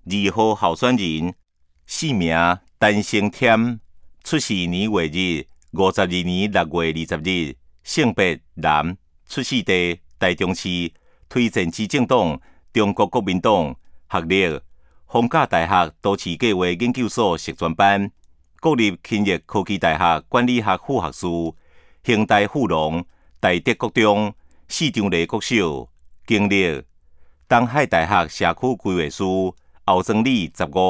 2号候选人，姓名陈升添，出世年月日52年6月20日，性别男，出世地台中市，推荐之政党中国国民党，学历逢甲大学都市计划研究所硕专班，国立勤业科技大学管理学副学士，刑大附龙，台德国中，市长类国小，经历东海大学社区规划师，后庄里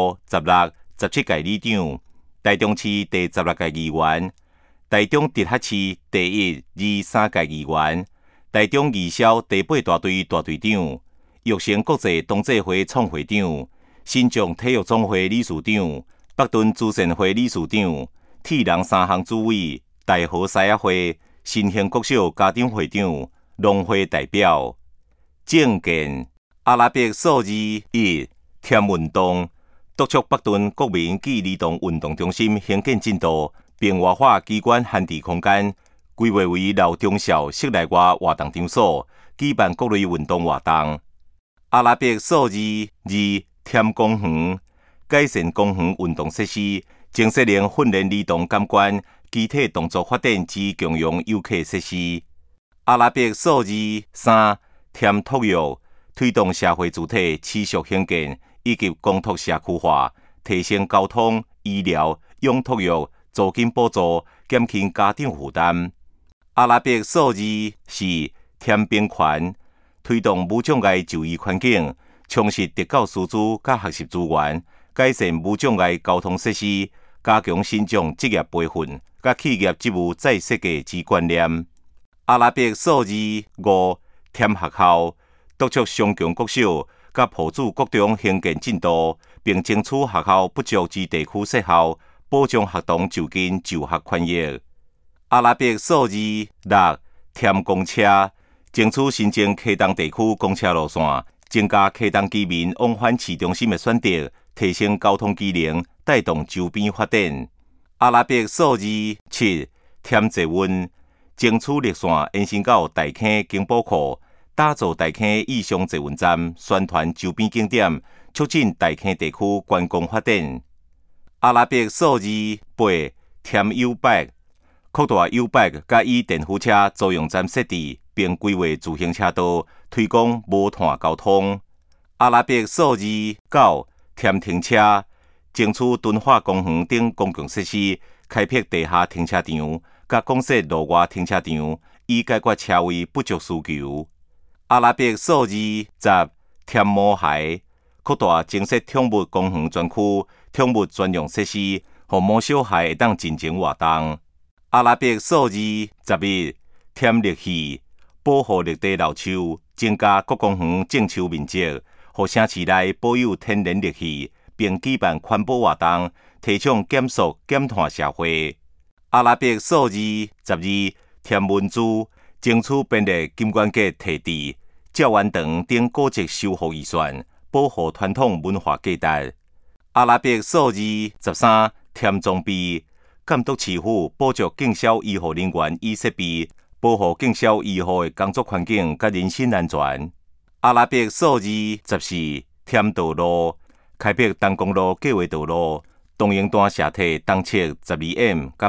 15、16、17届里长，台中市第16届议员，台中直辖市第1、2、3届议员，台中义消第8大队大队长，育成国际同济会创会长，新竹体育总会理事长，北屯慈善会理事长，铁人3项主委，大河狮仔会，新兴国小家长会长，农会代表。政见阿拉伯数字1，添运动，督促北屯国民暨儿童运动中心兴建进度，并活化机关闲置空间，规划为老中小室内外活动场所，举办各类运动活动。阿拉伯数字2，添公园，改善公园运动设施，正式令训练儿童感官、机体动作发展之共用游客设施。阿拉伯数字3，添托育，推动社会主体持续兴建以及公托社区化，提升交通、医疗、养托育、租金补助，减轻家长负担。阿拉伯数字4，添兵权，推动无障碍就医环境，充实特教师资甲学习资源，改善无障碍交通设施，加强新种职业培训甲企业职务再设计之观念。阿拉伯数字5，添学校，督促上强国小甲埔子国中兴建进度，并争取学校不足之地区设校，保障学童就近就学权益。阿拉伯数字6，添公车，争取新增溪东地区公车路线，增加溪东居民往返市中心的选择，提升交通机能，带动周边发展。阿拉伯数字7，添捷运，争取绿线延伸到大坑经宝库，打造大坑意向捷运站，宣传周边景点，促进大坑地区观光发展。阿拉伯数字8，添 U-Bike， 扩大 U-Bike 甲以电扶车租用站设置，并规划自行车道，推广无碳交通。阿拉伯数字9，添停车，争取敦化公园等公共设施，开辟地下停车场，甲公设路外停车场，以解决车位不足需求。阿拉伯数字10，添毛孩，扩大增设宠物公园专区、宠物专用设施，让毛小孩会当尽情活动。阿拉伯数字11，添绿气，保护绿地老树，增加各公园种树面积，让城市内保有天然绿气，并举办环保活动，提倡减速减碳社会。阿拉伯数字12，添文资，争取编列金管局提地、教员堂等古迹修复预算，保护传统文化价值。阿拉伯数字13，添装备，监督市府补助警消医护人员与设备，保护警消医护的工作环境甲人身安全。阿拉伯数字14，添道路，开辟东公路计划道路，东营段社体东侧 12M 甲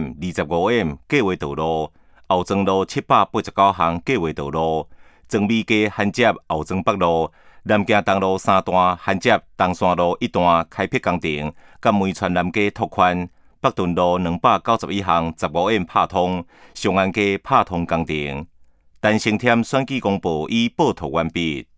8M、25M 计划道路，后庄路789项计划道路，庄美街衔接后庄北路，南京东路3段衔接东山路1段开辟工程，甲梅川南街拓宽，北屯路291项 15M 拍通，上安街拍通工程。陈升添选举公报已报托完毕。